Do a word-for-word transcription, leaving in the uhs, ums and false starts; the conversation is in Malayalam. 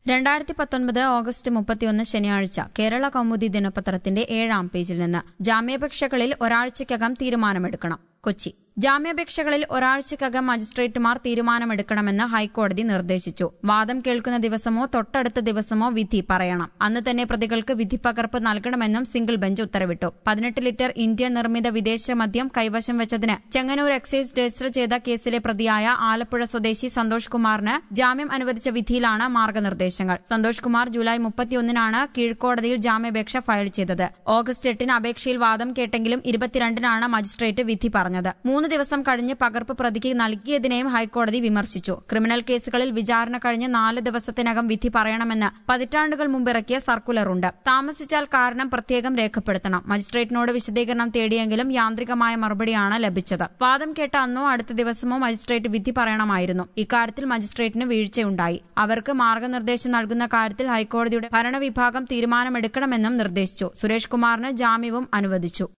രണ്ടായിരത്തി പത്തൊൻപത് ഓഗസ്റ്റ് മുപ്പത്തിയൊന്ന് ശനിയാഴ്ച കേരള കൗമുദി ദിനപത്രത്തിന്റെ ഏഴാം പേജിൽ നിന്ന് ജാമ്യാപേക്ഷകളിൽ ഒരാഴ്ചയ്ക്കകം തീരുമാനമെടുക്കണം. കൊച്ചി ജാമ്യാപേക്ഷകളിൽ ഒരാഴ്ചയ്ക്കകം മജിസ്ട്രേറ്റുമാർ തീരുമാനമെടുക്കണമെന്ന് ഹൈക്കോടതി നിർദ്ദേശിച്ചു. വാദം കേൾക്കുന്ന ദിവസമോ തൊട്ടടുത്ത ദിവസമോ വിധി പറയണം. അന്ന് തന്നെ പ്രതികൾക്ക് വിധിപ്പകർപ്പ് നൽകണമെന്നും സിംഗിൾ ബെഞ്ച് ഉത്തരവിട്ടു. പതിനെട്ട് ലിറ്റർ ഇന്ത്യ നിർമ്മിത വിദേശ മദ്യം കൈവശം വെച്ചതിന് ചെങ്ങന്നൂർ എക്സൈസ് രജിസ്റ്റർ ചെയ്ത കേസിലെ പ്രതിയായ ആലപ്പുഴ സ്വദേശി സന്തോഷ് കുമാറിന് ജാമ്യം അനുവദിച്ച വിധിയിലാണ് മാർഗനിർദ്ദേശങ്ങൾ. സന്തോഷ് കുമാർ ജൂലൈ മുപ്പത്തിയൊന്നിനാണ് കീഴ്ക്കോടതിയിൽ ജാമ്യാപേക്ഷ ഫയൽ ചെയ്തത്. ഓഗസ്റ്റ് എട്ടിന് അപേക്ഷയിൽ വാദം കേട്ടെങ്കിലും ഇരുപത്തിരണ്ടിനാണ് മജിസ്ട്രേറ്റ് വിധി പറഞ്ഞത്. മൂന്ന് ദിവസം കഴിഞ്ഞ് പകർപ്പ് പ്രതിക്ക് നൽകിയതിനെയും ഹൈക്കോടതി വിമർശിച്ചു. ക്രിമിനൽ കേസുകളിൽ വിചാരണ കഴിഞ്ഞ് നാല് ദിവസത്തിനകം വിധി പറയണമെന്ന് പതിറ്റാണ്ടുകൾ മുമ്പിറക്കിയ സർക്കുലറുണ്ട്. താമസിച്ചാൽ കാരണം പ്രത്യേകം രേഖപ്പെടുത്തണം. മജിസ്ട്രേറ്റിനോട് വിശദീകരണം തേടിയെങ്കിലും യാന്ത്രികമായ മറുപടിയാണ് ലഭിച്ചത്. വാദം കേട്ട അന്നോ അടുത്ത ദിവസമോ മജിസ്ട്രേറ്റ് വിധി പറയണമായിരുന്നു. ഇക്കാര്യത്തിൽ മജിസ്ട്രേറ്റിന് വീഴ്ചയുണ്ടായി. അവർക്ക് മാർഗനിർദ്ദേശം നൽകുന്ന കാര്യത്തിൽ ഹൈക്കോടതിയുടെ ഭരണവിഭാഗം തീരുമാനമെടുക്കണമെന്നും നിർദ്ദേശിച്ചു. സുരേഷ് കുമാറിന് ജാമ്യവും അനുവദിച്ചു.